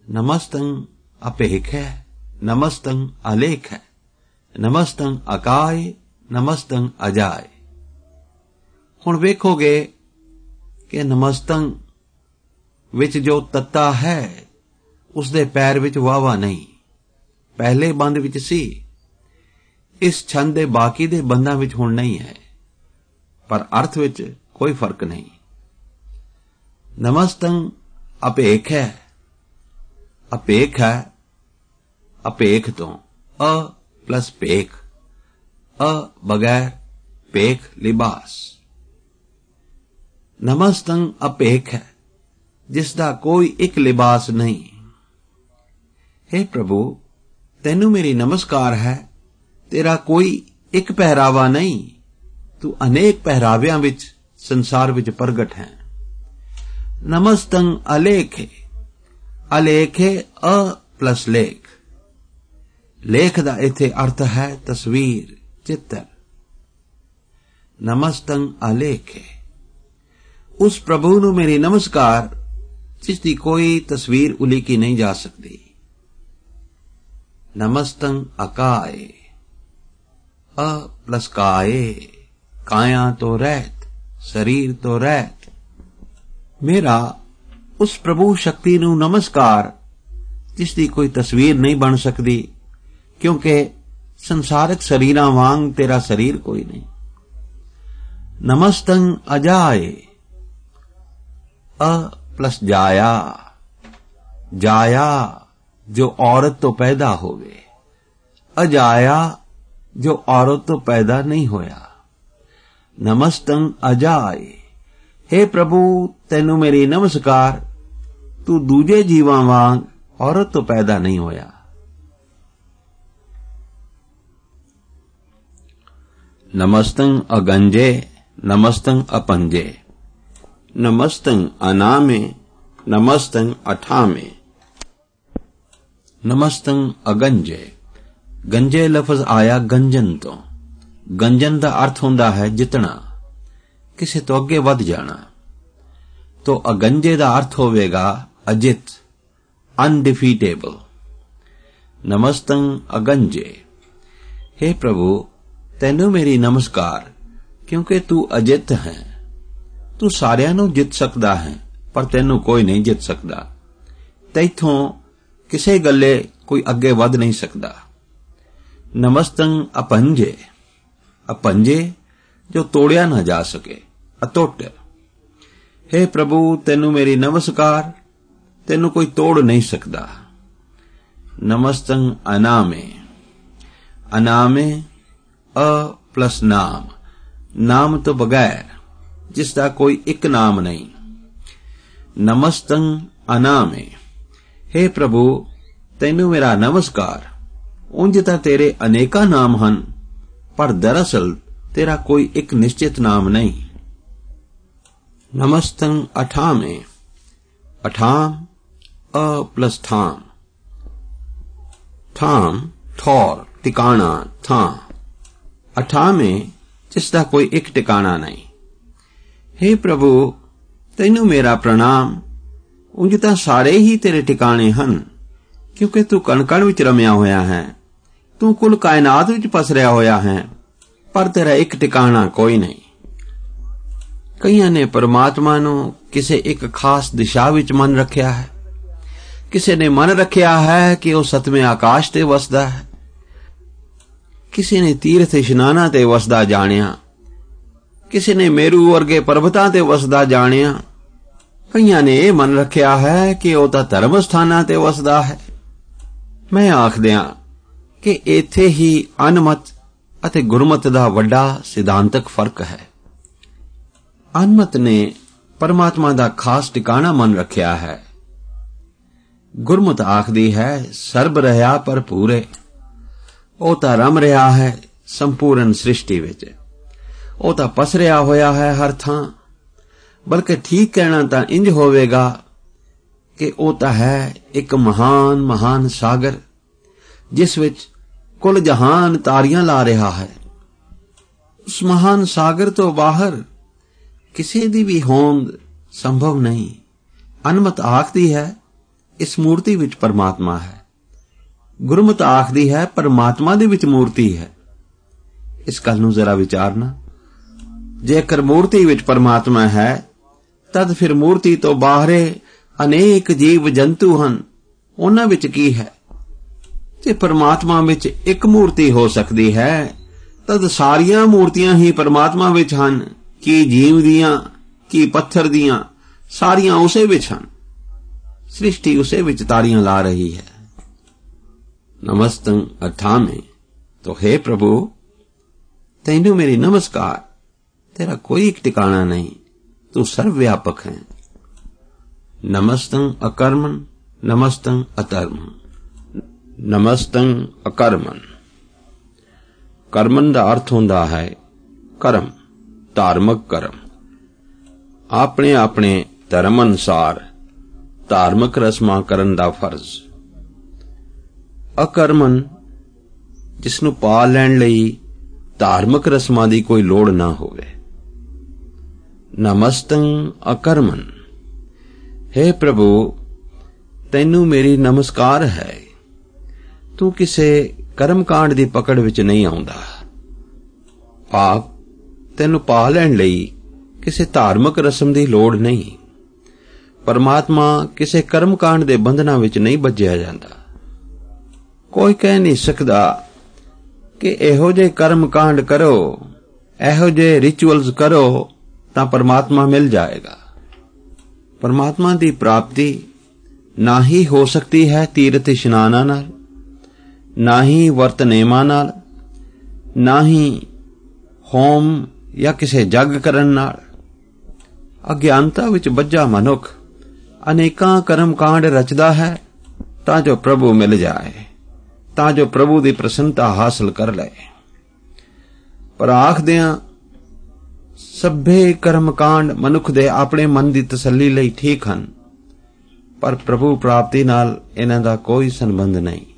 नमस्तं अपेख है, नमस्तं अलेख है, नमस्तं अकाय, नमस्तं अजाय। हुण वेखोगे कि नमस्तं विच जो तत्ता है उसदे पैर विच वावा नहीं, पहले बंद विच सी, इस छंद दे बाकी दे बंदां विच हुण नहीं है, पर अर्थ विच कोई फर्क नहीं। नमस्तं अपेख है, अपेख है अपेख तो अ प्लस पेख, अ बगैर पेख लिबास। नमस्तं अपेख है जिसदा कोई एक लिबास नहीं। हे प्रभु, तैनू मेरी नमस्कार है, तेरा कोई एक पहरावा नहीं, तू अनेक पहरावियां विच संसार विच प्रगट है। नमस्तं अलेखे, अलेखे अ प्लस लेख, लेख दा इथे अर्थ है तस्वीर, चित्र। नमस्तं अलेखे, उस प्रभु नू मेरी नमस्कार जिसदी कोई तस्वीर उलीकी नहीं जा सकती। नमस्तं अकाय, अ प्लस काये, काया तो रहत, शरीर तो रहत। मेरा उस प्रभु शक्ति नू नमस्कार जिसदी कोई तस्वीर नहीं बन सकती, क्योंकि संसारिक शरीरां वांग तेरा शरीर कोई नहीं। नमस्तं अजाय, अ प्लस जाया, जाया जो औरत तो पैदा होवे, अजाया जो औरत तो पैदा नहीं होया। नमस्तं अजाय, हे प्रभु तैनू मेरी नमस्कार, तू दूजे जीवां वांग औरत तो पैदा नहीं होया। नमस्तं अगंजे, नमस्तं अपंजे, नमस्तं अनामे, नमस्तं अठामे। नमस्तं अगंजे, गंजे लफज आया गंजन तो। गंजन का अर्थ हुंदा है जितना, किसी तो अगे वध जाना। तो अगंजे का अर्थ होवेगा अजित, अनडिफीटेबल। नमस्तं अगंजे, हे प्रभु तैनू मेरी नमस्कार, क्योंकि तू अजित है, तू सारियां नू जित सकदा है, पर तैनू कोई नहीं जित सकदा। तैथों किसे गल्ले कोई अगे वध नहीं सकदा। नमस्तं अपंजे, अपंजे जो तोड़िया ना जा सके, अतुट। हे प्रभु तैनू मेरी नमस्कार, तैनू कोई तोड़ नहीं सकदा। नमस्तं अनामे, अनामे अ प्लस नाम, नाम तो बगैर, जिसका कोई एक नाम नहीं। नमस्तं अनामे, हे प्रभु तैनू मेरा नमस्कार, उंज तां तेरे अनेका नाम हन, पर दरअसल तेरा कोई एक निश्चित नाम नहीं। नमस्तं अठामे, अठाम अ प्लस ठाम, ठाम ठौर टिकाना थां, अठामे जिसका कोई एक टिकाना नहीं। हे प्रभु तैनू मेरा प्रणाम, उंज तां सारे ही तेरे टिकाणे हन, क्योंकि तू कण-कण विच रमिया होया है, तू कुल कायनात विच पसरिया होया है, पर तेरा एक टिकाणा कोई नहीं। कईयां ने परमात्मा नू किसे एक खास दिशा विच मन रखिया है, किसे ने मन रखिया है कि वह सतवें आकाश ते वसदा है, किसी ने तीर्थ इशनाना ते वसदा जानिया, किसी ने मेरू वर्गे पर्वतां ते वसदा जानिया, कईयां ने यह मन रखिया है कि वह तां धर्म स्थानां ते वसदा है। मैं आख दियां कि इत्थे ही अनमत अते गुरमत दा वड्डा सिद्धांतक फर्क है। अनमत ने परमात्मा दा खास टिकाणा मन रखिया है, गुरमत आखदी है सर्ब रहा पर पूरे, ओ तां रम रहा है संपूर्ण सृष्टि विच, ओ तां पसरिया होया है हर थां। बल्कि ठीक कहना तां इंज होवेगा कि ओ तां है एक महान महान सागर, जिस विच कुल जहान तारियां ला रहा है। उस महान सागर तो बाहर किसी दी भी होंद संभव नहीं। अनमत आखदी है ਇਸ ਮੂਰਤੀ ਵਿੱਚ ਪਰਮਾਤਮਾ ਹੈ। ਗੁਰਮਤਿ ਆਖਦੀ ਹੈ ਪਰਮਾਤਮਾ ਦੇ ਵਿੱਚ ਮੂਰਤੀ ਹੈ। ਇਸ ਗੱਲ ਨੂੰ ਜ਼ਰਾ ਵਿਚਾਰਨਾ। ਜੇਕਰ ਮੂਰਤੀ ਵਿੱਚ ਪਰਮਾਤਮਾ ਹੈ ਤਦ ਫਿਰ ਮੂਰਤੀ ਤੋਂ ਬਾਹਰੇ ਅਨੇਕ ਜੀਵ ਜੰਤੂ ਹਨ, ਉਹਨਾਂ ਵਿੱਚ ਕੀ ਹੈ? ਜੇ ਪਰਮਾਤਮਾ ਵਿੱਚ ਇੱਕ ਮੂਰਤੀ ਹੋ ਸਕਦੀ ਹੈ ਤਦ ਸਾਰੀਆਂ ਮੂਰਤੀਆਂ ਹੀ ਪਰਮਾਤਮਾ ਵਿੱਚ ਹਨ। ਕੀ ਜੀਵ ਦੀਆਂ, ਕੀ ਪੱਥਰ ਦੀਆਂ, ਸਾਰੀਆਂ ਉਸੇ ਵਿੱਚ ਹਨ। ਸ੍ਰਿਸ਼ਟੀ ਉਸੇ ਵਿੱਚ ਤਾੜੀਆਂ ਲਾ ਰਹੀ ਹੈ। ਨਮਸਤੰ ਅਠਾਵੇਂ ਤੋ ਹੈ ਪ੍ਰਭੂ, ਤੈਨੂੰ ਮੇਰੀ ਨਮਸਕਾਰ। ਤੇਰਾ ਕੋਈ ਇੱਕ ਟਿਕਾਣਾ ਨਹੀਂ, ਤੂੰ ਸਰਵ ਵਿਆਪਕ ਹੈ। ਨਮਸਤੰ ਅਕਰਮਨ ਨਮਸਤੰ ਅਤਰਮਨ। ਨਮਸਤੰ ਅਕਰਮਨ। ਕਰਮਨ ਦਾ ਅਰਥ ਹੁੰਦਾ ਹੈ ਕਰਮ, ਧਾਰਮਿਕ ਕਰਮ। ਆਪਣੇ ਆਪਣੇ ਧਰਮ ਅਨੁਸਾਰ ਧਾਰਮਿਕ ਰਸਮਾਂ ਕਰਨ ਦਾ ਫਰਜ਼। ਅਕਰਮਨ, ਜਿਸ ਨੂੰ ਪਾ ਲੈਣ ਲਈ ਧਾਰਮਿਕ ਰਸਮਾਂ ਦੀ ਕੋਈ ਲੋੜ ਨਾ ਹੋਵੇ। ਨਮਸਤੰ ਅਕਰਮਨ। ਹੇ ਪ੍ਰਭੂ, ਤੈਨੂੰ ਮੇਰੀ ਨਮਸਕਾਰ ਹੈ। ਤੂੰ ਕਿਸੇ ਕਰਮਕਾਂਡ ਦੀ ਪਕੜ ਵਿੱਚ ਨਹੀਂ ਆਉਂਦਾ। ਭਾਵ ਤੈਨੂੰ ਪਾ ਲੈਣ ਲਈ ਕਿਸੇ ਧਾਰਮਿਕ ਰਸਮ ਦੀ ਲੋੜ ਨਹੀਂ। ਪਰਮਾਤਮਾ ਕਿਸੇ ਕਰਮਕਾਂਡ ਦੇ ਬੰਧਨਾਂ ਵਿੱਚ ਨਹੀਂ ਬੱਝਿਆ ਜਾਂਦਾ। ਕੋਈ ਕਹਿ ਨਹੀਂ ਸਕਦਾ ਕਿ ਇਹੋ ਜਿਹੇ ਕਰਮਕਾਂਡ ਕਰੋ, ਇਹੋ ਜਿਹੇ ਰਿਚੁਅਲਸ ਕਰੋ ਤਾਂ ਪਰਮਾਤਮਾ ਮਿਲ ਜਾਏਗਾ। ਪਰਮਾਤਮਾ ਦੀ ਪ੍ਰਾਪਤੀ ਨਾ ਹੀ ਹੋ ਸਕਦੀ ਹੈ ਤੀਰਥ ਇਸ਼ਨਾਨਾਂ ਨਾਲ, ਨਾ ਹੀ ਵਰਤ ਨੇਮਾਂ ਨਾਲ, ਨਾ ਹੀ ਹੋਮ ਜਾਂ ਕਿਸੇ ਜੱਗ ਕਰਨ ਨਾਲ। ਅਗਿਆਨਤਾ ਵਿੱਚ ਬੱਝਾ ਮਨੁੱਖ ਅਨੇਕਾਂ ਕਰਮਕਾਂਡ ਰਚਦਾ ਹੈ ਤਾਂ ਜੋ ਪ੍ਰਭੂ ਮਿਲ ਜਾਏ, ਤਾਂ ਜੋ ਪ੍ਰਭੂ ਦੀ ਪ੍ਰਸੰਨਤਾ ਹਾਸਲ ਕਰ ਲਏ। ਪਰ ਆਖਦਿਆਂ ਸਭੇ ਕਰਮਕਾਂਡ ਮਨੁੱਖ ਦੇ ਆਪਣੇ ਮਨ ਦੀ ਤਸੱਲੀ ਲਈ ਠੀਕ ਹਨ, ਪਰ ਪ੍ਰਭੂ ਪ੍ਰਾਪਤੀ ਨਾਲ ਇਹਨਾਂ ਦਾ ਕੋਈ ਸੰਬੰਧ ਨਹੀਂ।